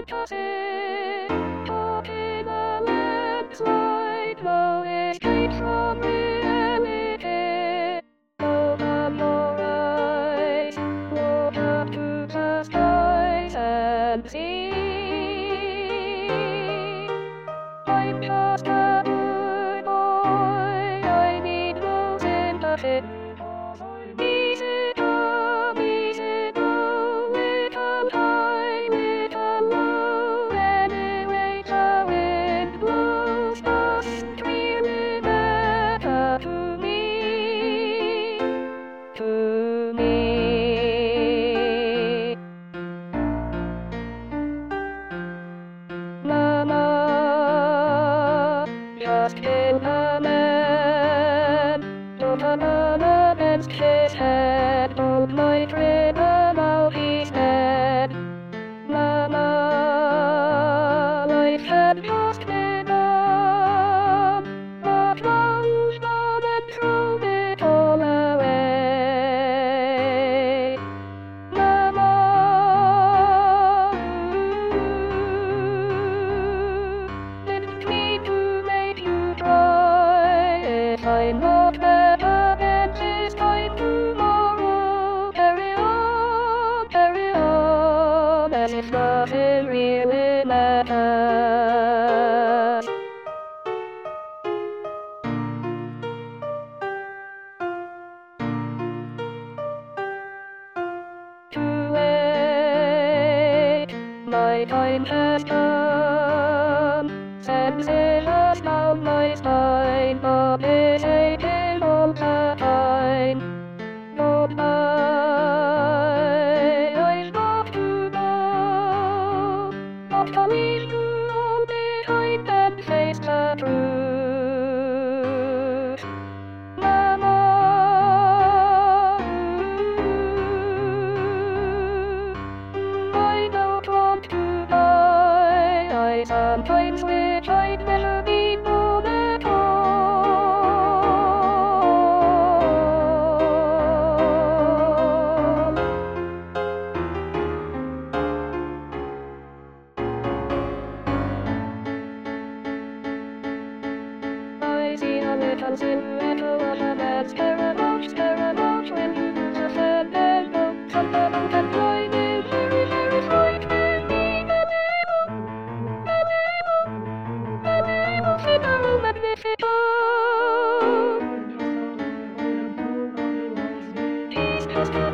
fantasy. Caught in a landslide, no escape from reality. Open your eyes, look up to the skies and see. I'm just a good boy, I need no sympathy. Easy come, easy go, little high, little low. Anyway the wind blows, doesn't really matter to me, to me. Mama, just kill a man. Don't a man against his head. Don't might rip him out his head. Mama, life had just begun, but Rose gone and thrown it all away. Mama, didn't mean to make you cry. If I'm not better than this time tomorrow, carry on, as if nothing really matters. Too late, my time has come. Senses has down my spine, but it's aching all the time. Goodbye, I've got to go, but to leave you all behind and face the truth. Mama, I don't want to die. I sometimes wish I'd never been born at all. I see a little silhouette of a man's paramount when you do the fan and go from the mountain climbing, very, very frightening me. Fiddle magnifico. He's just a